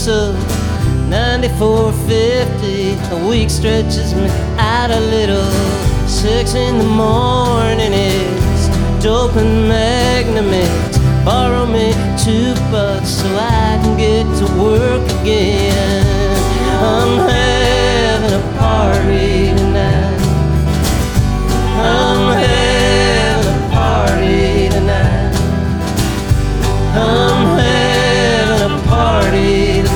diesel, 94.50. A week stretches me out a little. 6 in the morning is dope and Magnum. Borrow me $2 so I can get to work